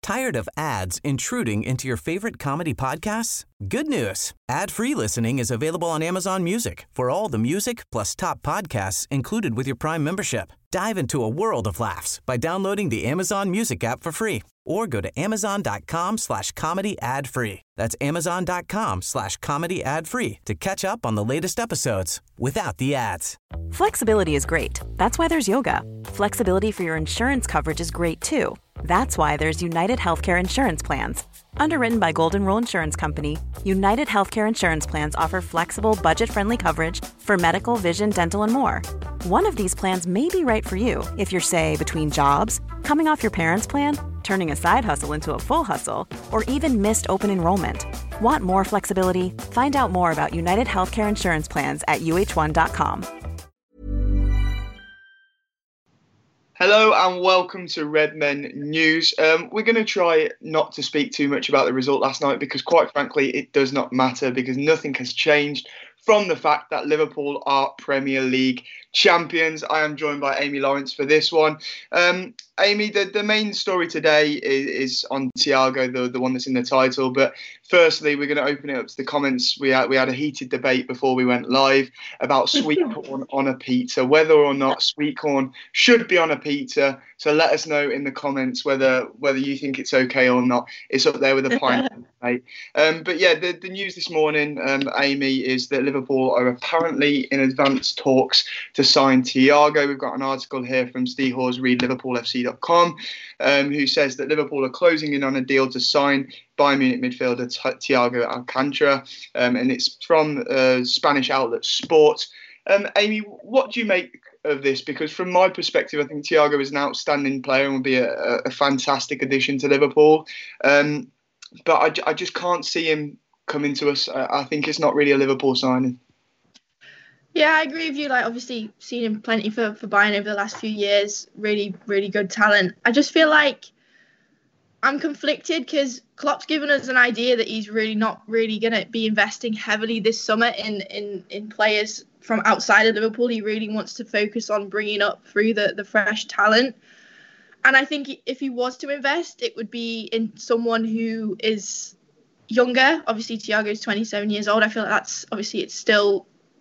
Tired of ads intruding into your favorite comedy podcasts? Good news. Ad-free listening is available on Amazon Music for all the music plus top podcasts included with your Prime membership. Dive into a world of laughs by downloading the Amazon Music app for free or go to amazon.com/comedy ad-free. That's amazon.com/comedy ad-free to catch up on the latest episodes without the ads. Flexibility is great. That's why there's yoga. Flexibility for your insurance coverage is great too. That's why there's United Healthcare Insurance Plans. Underwritten by Golden Rule Insurance Company, United Healthcare Insurance Plans offer flexible, budget-friendly coverage for medical, vision, dental, and more. One of these plans may be right for you if you're, say, between jobs, coming off your parents' plan, turning a side hustle into a full hustle, or even missed open enrollment. Want more flexibility? Find out more about United Healthcare Insurance Plans at uh1.com. Hello and welcome to Redmen News. We're going to try not to speak too much about the result last night because, quite frankly, it does not matter because nothing has changed from the fact that Liverpool are Premier League champions. I am joined by Amy Lawrence for this one. Amy, the main story today is on Thiago, the one that's in the title. But firstly, we're going to open it up to the comments. We had a heated debate before we went live about sweet corn on a pizza, whether or not sweet corn should be on a pizza. So let us know in the comments whether you think it's okay or not. It's up there with the pineapple debate. But yeah, the news this morning, Amy, is that Liverpool are apparently in advanced talks to sign Thiago. We've got an article here from Steve Horsreed, LiverpoolFC.com, who says that Liverpool are closing in on a deal to sign Bayern Munich midfielder Thiago Alcantara, and it's from Spanish outlet Sport. Amy, what do you make of this? Because from my perspective, I think Thiago is an outstanding player and will be a fantastic addition to Liverpool. But I just can't see him coming to us. I think it's not really a Liverpool signing. Yeah, I agree with you. Like, obviously, seen him plenty for Bayern over the last few years. Really, really good talent. I just feel like I'm conflicted because Klopp's given us an idea that he's really not really going to be investing heavily this summer in players from outside of Liverpool. He really wants to focus on bringing up through the fresh talent. And I think if he was to invest, it would be in someone who is younger. Obviously, Thiago is 27 years old. I feel like that's obviously it's still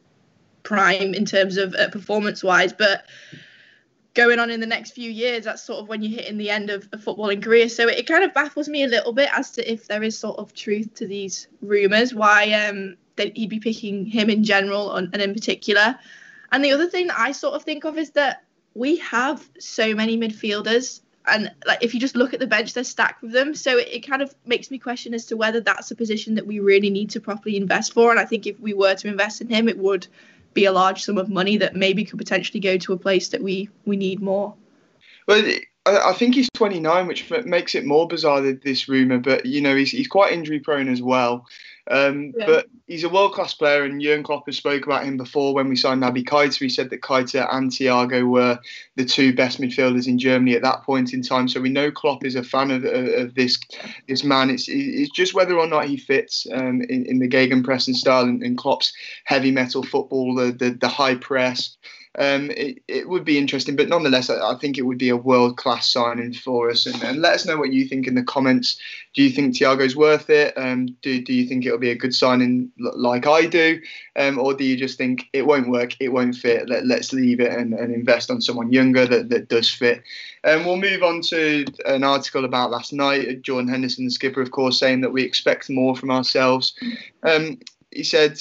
prime in terms of performance-wise, but going on in the next few years, that's sort of when you're hitting the end of a footballing career. So it kind of baffles me a little bit as to if there is sort of truth to these rumours, why that he'd be picking him in general and in particular. And the other thing that I sort of think of is that we have so many midfielders, and like if you just look at the bench, they're stacked with them. So it kind of makes me question as to whether that's a position that we really need to properly invest for. And I think if we were to invest in him, it would be a large sum of money that maybe could potentially go to a place that we need more. Well, I think he's 29, which makes it more bizarre, this rumour. But, you know, he's quite injury prone as well. But he's a world-class player, and Jurgen Klopp has spoke about him before when we signed Naby Keita. He said that Keita and Thiago were the two best midfielders in Germany at that point in time. So we know Klopp is a fan of this man. It's just whether or not he fits in the gegenpressing style and Klopp's heavy metal football, the high press. It would be interesting, but nonetheless, I think it would be a world-class signing for us. And let us know what you think in the comments. Do you think Thiago's worth it? Do you think it'll be a good signing like I do? Or do you just think it won't work, it won't fit, let's leave it and invest on someone younger that does fit? We'll move on to an article about last night. Jordan Henderson, the skipper, of course, saying that we expect more from ourselves. He said,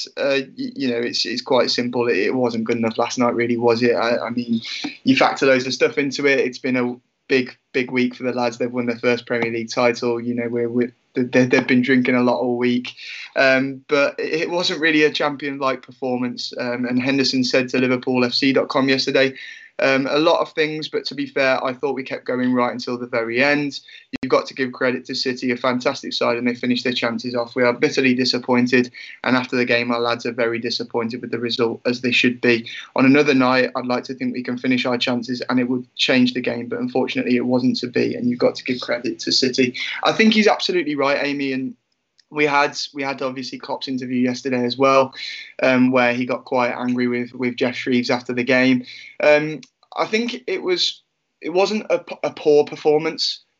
it's quite simple. It wasn't good enough last night, really, was it? I mean, you factor loads of stuff into it. It's been a big week for the lads. They've won their first Premier League title. You know, they've been drinking a lot all week. But it wasn't really a champion-like performance. And Henderson said to LiverpoolFC.com yesterday, a lot of things, but to be fair, I thought we kept going right until the very end. You've got to give credit to City, a fantastic side, and they finished their chances off. We are bitterly disappointed, and after the game, our lads are very disappointed with the result, as they should be. On another night, I'd like to think we can finish our chances and it would change the game, but unfortunately it wasn't to be, and you've got to give credit to City. I think he's absolutely right, Amy, and we had obviously Klopp's interview yesterday as well, where he got quite angry with Jeff Shreves after the game. I think it wasn't a poor performance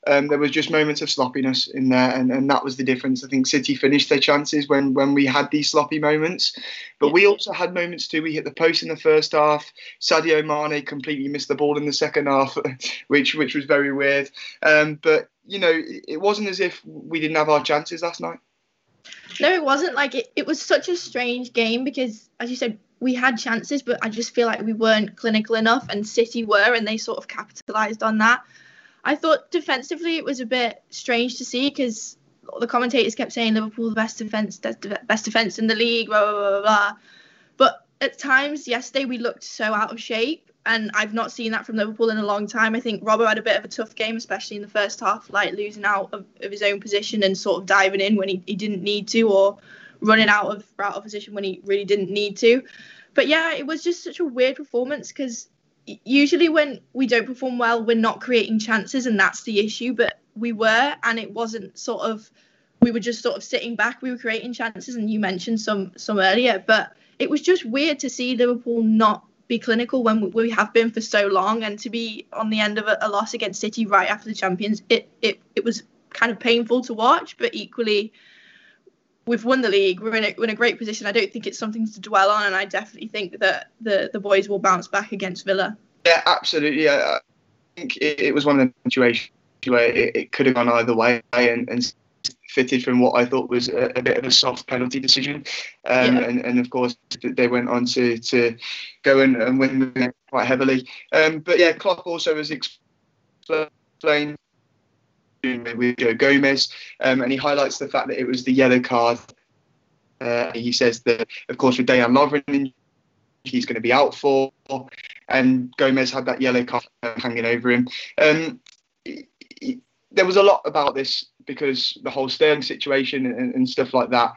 There was just moments of sloppiness in there, and that was the difference. I think City finished their chances when we had these sloppy moments, but we also had moments too. We hit the post in the first half. Sadio Mane completely missed the ball in the second half, which was very weird. But it wasn't as if we didn't have our chances last night. No, it wasn't. Like it was such a strange game because, as you said, we had chances, but I just feel like we weren't clinical enough, and City were, and they sort of capitalised on that. I thought defensively it was a bit strange to see because the commentators kept saying Liverpool the best defence in the league, blah, blah, blah, blah. But at times yesterday we looked so out of shape, and I've not seen that from Liverpool in a long time. I think Robbo had a bit of a tough game, especially in the first half, like losing out of his own position and sort of diving in when he didn't need to, or running out of position when he really didn't need to. But yeah, it was just such a weird performance because usually when we don't perform well, we're not creating chances, and that's the issue. But we were, and it wasn't sort of, we were just sort of sitting back. We were creating chances, and you mentioned some earlier. But it was just weird to see Liverpool not be clinical when we have been for so long, and to be on the end of a loss against City right after the champions. It was kind of painful to watch, but equally, we've won the league. We're in a great position. I don't think it's something to dwell on, and I definitely think that the boys will bounce back against Villa. Yeah, absolutely. I think it was one of the situations where it could have gone either way, and fitted from what I thought was a bit of a soft penalty decision. And of course, they went on to go and win quite heavily. But yeah, Klopp also has explained with Joe Gomez, and he highlights the fact that it was the yellow card. He says that, of course, with Dejan Lovren, he's going to be out for, and Gomez had that yellow card hanging over him. There was a lot about this because the whole Sterling situation and stuff like that.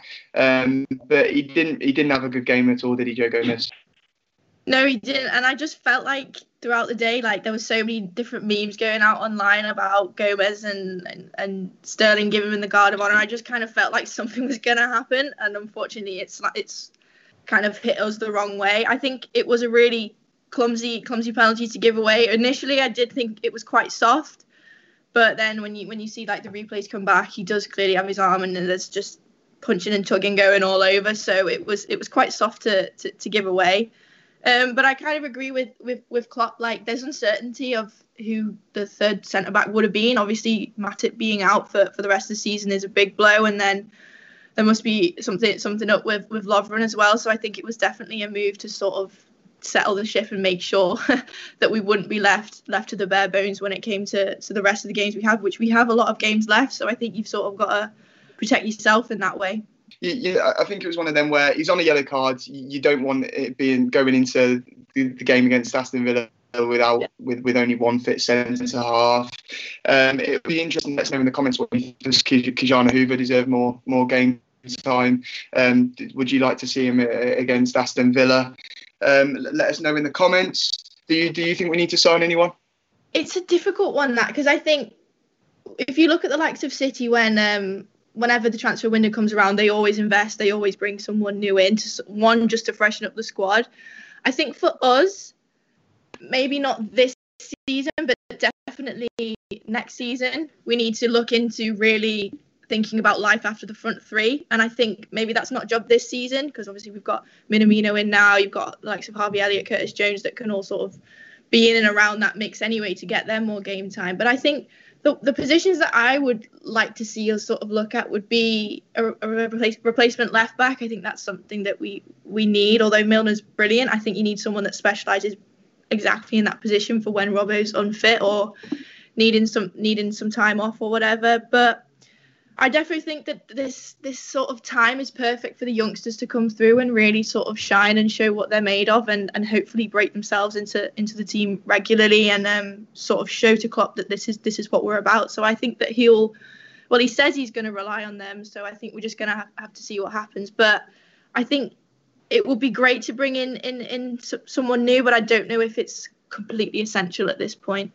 But he didn't have a good game at all, did he, Joe Gomez? No, he didn't. And I just felt like throughout the day, like there was so many different memes going out online about Gomez and Sterling giving him the Guard of Honour. I just kind of felt like something was going to happen. And unfortunately, it's kind of hit us the wrong way. I think it was a really clumsy penalty to give away. Initially, I did think it was quite soft. But then when you see like the replays come back, he does clearly have his arm, and there's just punching and tugging going all over. So it was quite soft to give away. But I kind of agree with Klopp. Like, there's uncertainty of who the third centre back would have been. Obviously, Matip being out for the rest of the season is a big blow, and then there must be something up with Lovren as well. So I think it was definitely a move to sort of settle the ship and make sure that we wouldn't be left to the bare bones when it came to the rest of the games we have, which we have a lot of games left. So I think you've sort of got to protect yourself in that way. Yeah, I think it was one of them where he's on a yellow card. You don't want it going into the game against Aston Villa with only one fit centre half. It would be interesting. Let us know in the comments what you think. Does Ki-Jana Hoever deserve more game time? Would you like to see him against Aston Villa? Let us know in the comments. Do you think we need to sign anyone? It's a difficult one, that, because I think if you look at the likes of City, whenever the transfer window comes around, they always invest. They always bring someone new in, just to freshen up the squad. I think for us, maybe not this season, but definitely next season, we need to look into really thinking about life after the front three. And I think maybe that's not a job this season, because obviously we've got Minamino in now. You've got the likes of Harvey Elliott, Curtis Jones that can all sort of be in and around that mix anyway to get them more game time. But I think the positions that I would like to see us sort of look at would be a replacement left back. I think that's something that we need. Although Milner's brilliant, I think you need someone that specialises exactly in that position for when Robbo's unfit or needing some time off or whatever. But I definitely think that this sort of time is perfect for the youngsters to come through and really sort of shine and show what they're made of, and hopefully break themselves into the team regularly, and sort of show to Klopp that this is what we're about. So I think that he says he's going to rely on them. So I think we're just going to have to see what happens. But I think it would be great to bring in someone new, but I don't know if it's completely essential at this point.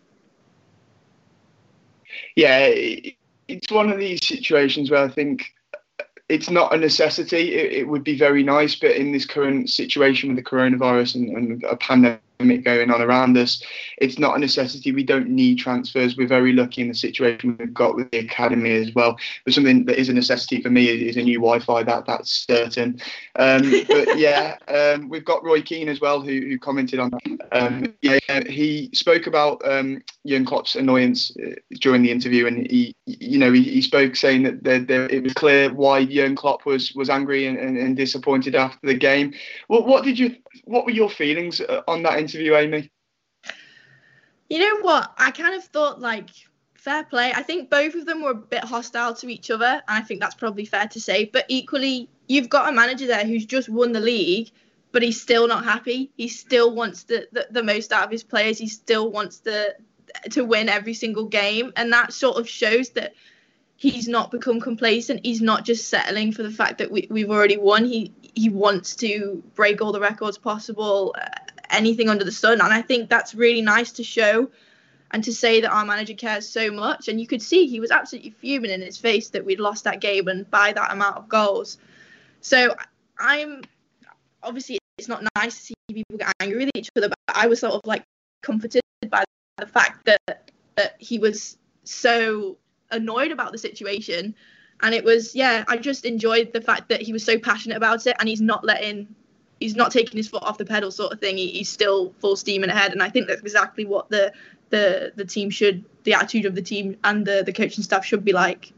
Yeah. It's one of these situations where I think it's not a necessity. It would be very nice, but in this current situation with the coronavirus and a pandemic going on around us. It's not a necessity. We don't need transfers. We're very lucky in the situation we've got with the academy as well. But something that is a necessity for me is a new Wi-Fi. That's certain. But yeah, we've got Roy Keane as well, who commented on that. He spoke about Jurgen Klopp's annoyance during the interview, and he spoke saying that it was clear why Jurgen Klopp was angry and disappointed after the game. What were your feelings on that interview, Amy? You know what? I kind of thought, like, fair play. I think both of them were a bit hostile to each other, and I think that's probably fair to say. But equally, you've got a manager there who's just won the league, but he's still not happy. He still wants the most out of his players. He still wants to win every single game, and that sort of shows that he's not become complacent. He's not just settling for the fact that we've already won. He wants to break all the records possible, anything under the sun. And I think that's really nice to show and to say that our manager cares so much. And you could see he was absolutely fuming in his face that we'd lost that game and by that amount of goals. So obviously it's not nice to see people get angry with each other, but I was sort of like comforted by the fact that he was so annoyed about the situation. And it was, I just enjoyed the fact that he was so passionate about it, and he's not taking his foot off the pedal sort of thing. He's still full steam ahead, and I think that's exactly what the team should, the attitude of the team and the coaching staff should be like.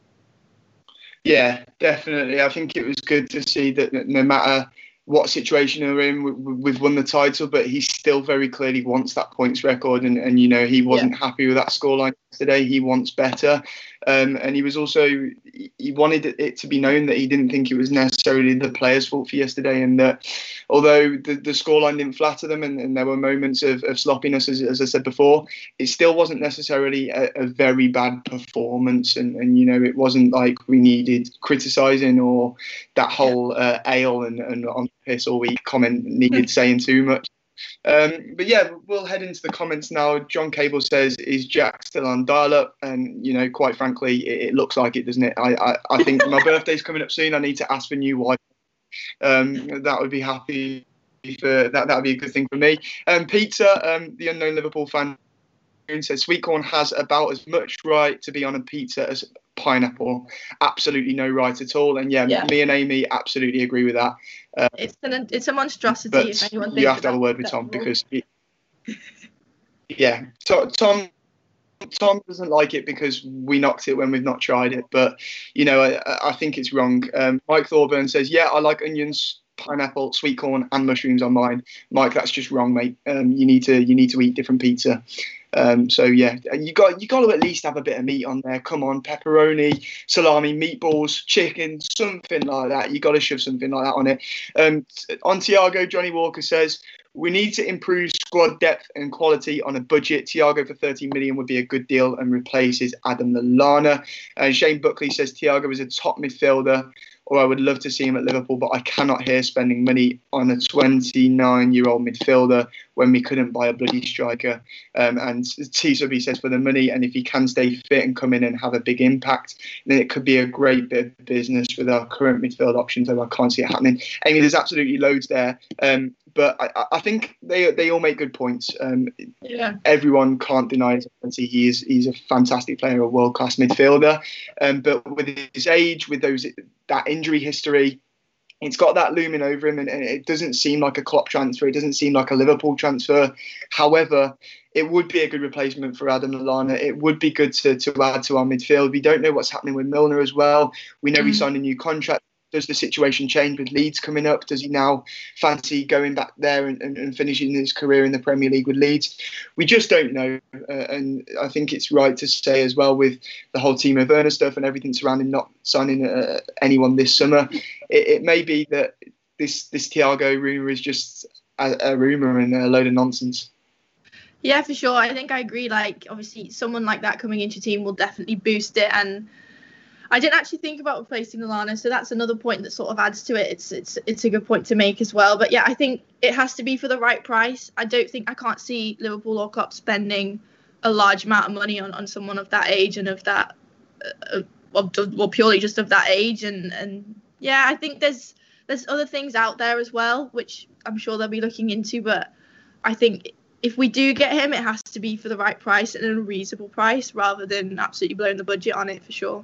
Yeah, definitely. I think it was good to see that no matter what situation we're in, we've won the title, but he still very clearly wants that points record, and he wasn't happy with that scoreline yesterday. He wants better, and he was also, he wanted it to be known that he didn't think it was necessarily the players' fault for yesterday, and that although the scoreline didn't flatter them and there were moments of sloppiness, as I said before, it still wasn't necessarily a very bad performance, and it wasn't like we needed criticising or that whole ale and on piss all week comment needed saying too much. But yeah, we'll head into the comments now. John Cable says, is Jack still on dial-up? And quite frankly, it looks like it, doesn't it? I think my birthday's coming up soon. I need to ask for new Wi-Fi. That would be happy for that would be a good thing for me. Pizza, the unknown Liverpool fan, says sweet corn has about as much right to be on a pizza as pineapple. Absolutely no right at all. And me and Amy absolutely agree with that. It's a monstrosity. But if anyone thinks you have to have a word with Tom, because Tom doesn't like it because we knocked it when we've not tried it. But I think it's wrong. Mike Thorburn says, I like onions, pineapple, sweet corn and mushrooms on mine. Mike, that's just wrong, mate. You need to eat different pizza. So you got to at least have a bit of meat on there. Come on, pepperoni, salami, meatballs, chicken, something like that. You got to shove something like that on it. On Thiago, Johnny Walker says, we need to improve squad depth and quality on a budget. Thiago for 30 million would be a good deal and replaces Adam Lallana. Shane Buckley says Thiago is a top midfielder, or I would love to see him at Liverpool, but I cannot hear spending money on a 29-year-old midfielder when we couldn't buy a bloody striker. And T-Subby says for the money, and if he can stay fit and come in and have a big impact, then it could be a great bit of business with our current midfield options, though I can't see it happening. Amy, there's absolutely loads there. But I think they all make good points. Everyone can't deny his ability. He's a fantastic player, a world-class midfielder. But with his age, with that injury history, it's got that looming over him, and it doesn't seem like a Klopp transfer. It doesn't seem like a Liverpool transfer. However, it would be a good replacement for Adam Lallana. It would be good to add to our midfield. We don't know what's happening with Milner as well. We know he signed a new contract. Does the situation change with Leeds coming up? Does he now fancy going back there and finishing his career in the Premier League with Leeds? We just don't know. And I think it's right to say as well, with the whole Timo Werner stuff and everything surrounding not signing anyone this summer, it may be that this Thiago rumour is just a rumour and a load of nonsense. Yeah, for sure. I think I agree. Like, obviously, someone like that coming into your team will definitely boost it. And I didn't actually think about replacing Lallana, so that's another point that sort of adds to it. It's a good point to make as well. But yeah, I think it has to be for the right price. I can't see Liverpool or Klopp spending a large amount of money on someone of that age and of that, well, purely just of that age. And I think there's other things out there as well, which I'm sure they'll be looking into. But I think if we do get him, it has to be for the right price and a reasonable price rather than absolutely blowing the budget on it for sure.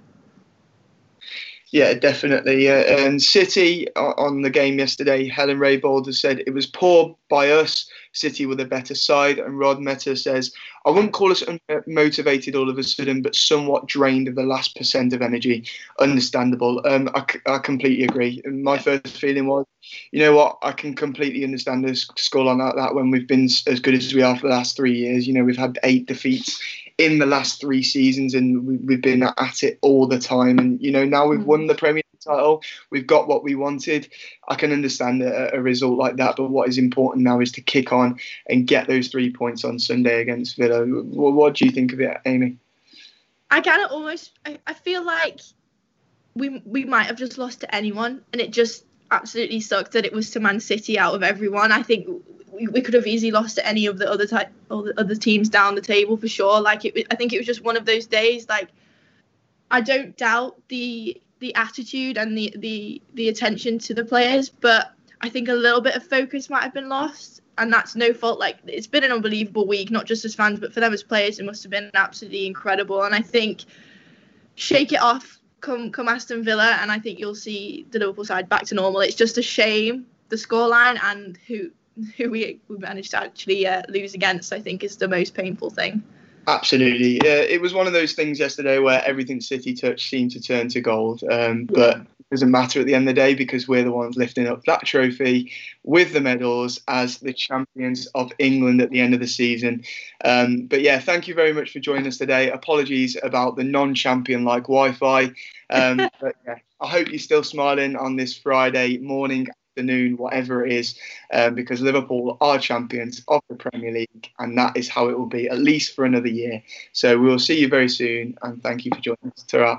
Yeah, definitely. And City, on the game yesterday, Helen Raybould has said it was poor by us. City were the better side. And Rod Meta says, I wouldn't call us unmotivated all of a sudden, but somewhat drained of the last % of energy. Understandable. I completely agree. My first feeling was, you know what, I can completely understand the skull on that when we've been as good as we are for the last 3 years. You know, we've had 8 defeats in the last 3 seasons, and we've been at it all the time. And, you know, now we've won the Premier League title, we've got what we wanted. I can understand a result like that, but what is important now is to kick on and get those 3 points on Sunday against Villa. What do you think of it, Amy? I kind of I feel like we might have just lost to anyone, and it just absolutely sucked that it was to Man City out of everyone. I think we could have easily lost to any of the other teams down the table for sure. I think it was just one of those days. Like, I don't doubt the attitude and the attention to the players, but I think a little bit of focus might have been lost, and that's no fault. Like, it's been an unbelievable week, not just as fans, but for them as players, it must have been absolutely incredible. And I think shake it off come Aston Villa, and I think you'll see the Liverpool side back to normal. It's just a shame the scoreline and who we managed to actually lose against, I think, is the most painful thing. Absolutely. It was one of those things yesterday where everything City touched seemed to turn to gold. But it doesn't matter at the end of the day, because we're the ones lifting up that trophy with the medals as the champions of England at the end of the season. But yeah, thank you very much for joining us today. Apologies about the non-champion like Wi-Fi. But yeah, I hope you're still smiling on this Friday morning, afternoon, whatever it is, because Liverpool are champions of the Premier League, and that is how it will be, at least for another year. So we'll see you very soon, and thank you for joining us. Ta-ra.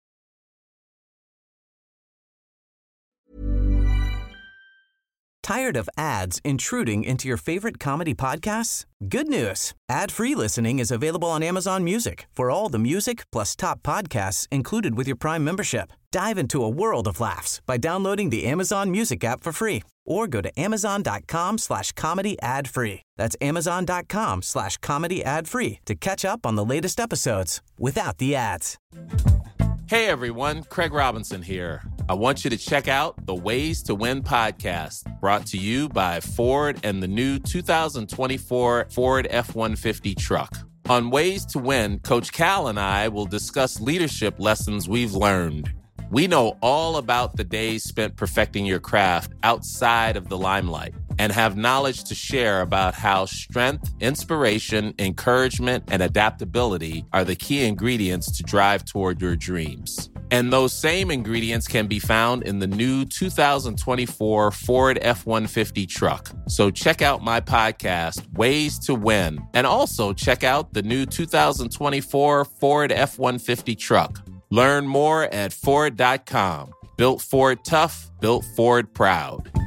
Tired of ads intruding into your favorite comedy podcasts? Good news. Ad-free listening is available on Amazon Music for all the music plus top podcasts included with your Prime membership. Dive into a world of laughs by downloading the Amazon Music app for free, or go to amazon.com/comedy ad-free. That's amazon.com/comedy ad-free to catch up on the latest episodes without the ads. Hey everyone, Craig Robinson here. I want you to check out the Ways to Win podcast, brought to you by Ford and the new 2024 Ford F-150 truck. On Ways to Win, Coach Cal and I will discuss leadership lessons we've learned. We know all about the days spent perfecting your craft outside of the limelight, and have knowledge to share about how strength, inspiration, encouragement, and adaptability are the key ingredients to drive toward your dreams. And those same ingredients can be found in the new 2024 Ford F-150 truck. So check out my podcast, Ways to Win, and also check out the new 2024 Ford F-150 truck. Learn more at Ford.com. Built Ford tough, built Ford proud.